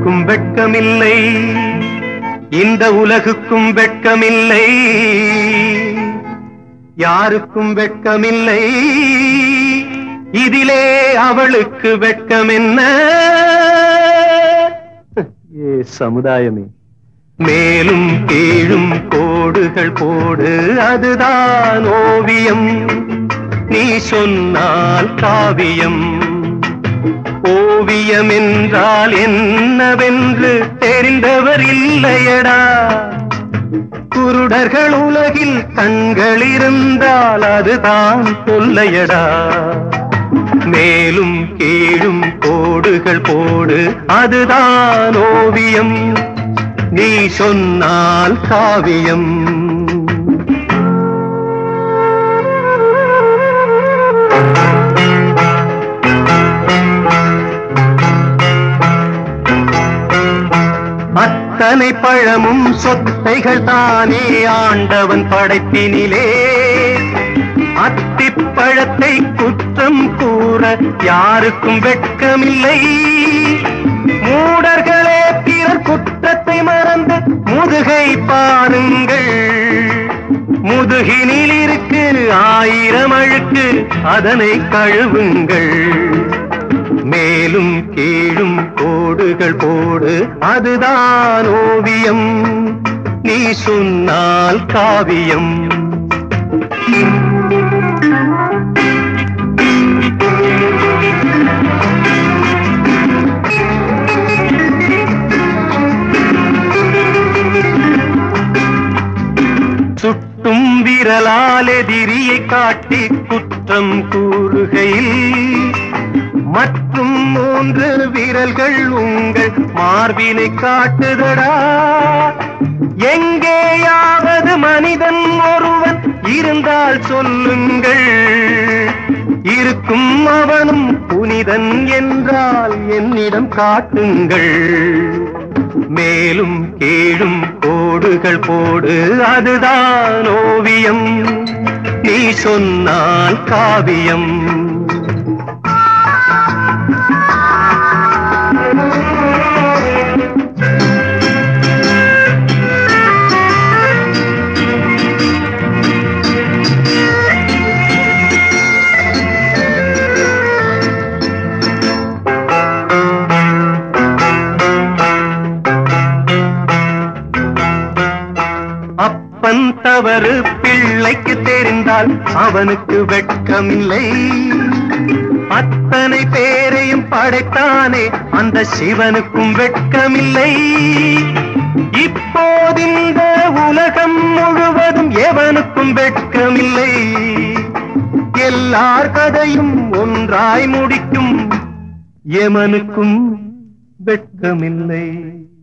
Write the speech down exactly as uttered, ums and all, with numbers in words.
யாருக்கும் வெட்கமில்லை, இந்த உலகுக்கும் வெட்கமில்லை, யாருக்கும் வெட்கமில்லை, இதிலே அவளுக்கு வெட்கம் என்ன? ஏ சமுதாயமே, மேலும் கீழும் கோடுகள் போடு, அதுதான் ஓவியம், நீ சொன்னால் காவியம். ஓவியம் என்றால் என்னவென்று தெரிந்தவர் இல்லையடா, குருடர்கள் உலகில் கண்கள் இருந்தால் அதுதான் தொல்லையடா. மேலும் கீழும் கோடுகள் போடு, அதுதான் ஓவியம், நீ சொன்னால் காவியம். அத்தனை பழமும் சொத்தைகள் தானே ஆண்டவன் படைப்பினிலே, அத்திப்பழத்தை குற்றம் கூற யாருக்கும் வெட்கமில்லை. மூடர்களே, பிறர் குற்றத்தை மறந்து முதுகை பாருங்கள், முதுகினில் இருக்கு ஆயிரம் அழுக்கு, அதனை கழுவுங்கள். மேலும் கீழும் கோடுகள் போடு, அதுதான் ஓவியம், நீ சொன்னால் காவியம். சுட்டும் விரலால் எதிரியை காட்டி குற்றம் கூறுகையில், மற்றும் மூன்று விரல்கள் உங்கள் மார்பினை காட்டுதடா. எங்கேயாவது மனிதன் ஒருவன் இருந்தால் சொல்லுங்கள், இருக்கும் அவனும் புனிதன் என்றால் என்னிடம் காட்டுங்கள். மேலும் கீழும் கோடுகள் போடு, அதுதான் ஓவியம், நீ சொன்னால் காவியம். அப்பன் தவறு பிள்ளைக்கு தெரிந்தால் அவனுக்கு வெட்கமில்லை, அத்தனை பேரையும் படைத்தானே அந்த சிவனுக்கும் வெட்கமில்லை. இப்போதிந்த உலகம் முழுவதும் எவனுக்கும் வெட்கமில்லை, எல்லார் கதையும் ஒன்றாய் முடிக்கும் எமனுக்கும் வெட்கமில்லை.